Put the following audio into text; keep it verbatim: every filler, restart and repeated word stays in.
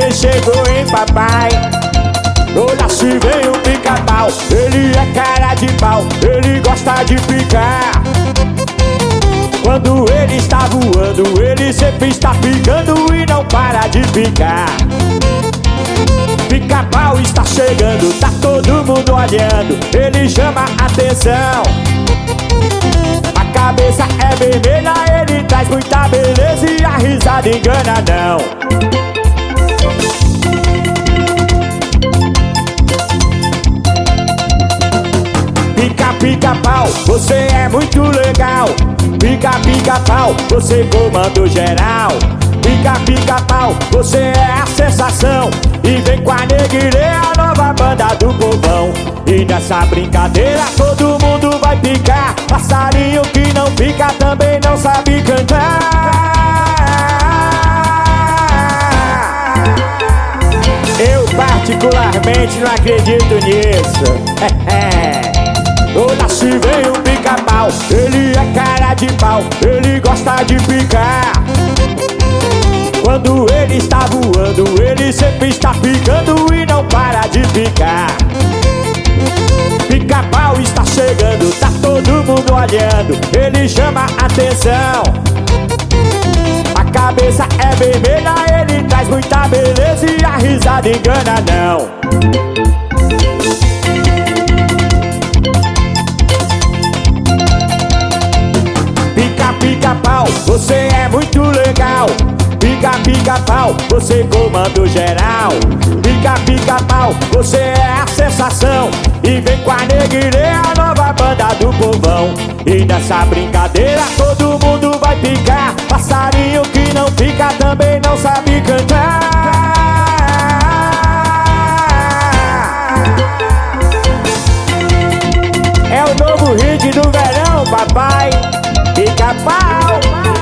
neném chegou, hein, papai? Olha se vem o pica-pau. Ele é cara de pau, ele gosta de picar. Quando ele está voando, ele sempre está picando e não para de picar. Pica-pau está chegando, tá todo mundo olhando, ele chama atenção. A cabeça é vermelha, ele traz muita beleza e a risada engana não. Pica, pica, pau, você é muito legal. Pica, pica, pau, você comando geral. Pica, pica, pau, você é a sensação. E vem com a Neguirê, a nova banda do povão. E nessa brincadeira todo mundo vai picar. Passarinho que não pica também não sabe cantar. Eu particularmente não acredito nisso. Olha se vem o pica-pau, ele é cara de pau, ele gosta de picar. Quando ele está voando, ele sempre está picando e não para de picar. Pica-pau está chegando, tá todo mundo olhando, ele chama atenção. A cabeça é vermelha, ele traz muita beleza e a risada engana não. Pica, pica, pau, você é muito legal. Pica, pica, pau, você comando geral. Pica, pica, pau, você é a sensação. E vem com a Neguirê, a nova banda do povão. E nessa brincadeira todo mundo vai picar. Passarinho que não pica também não sabe cantar. É o novo hit do verão, papai. Pica-pau.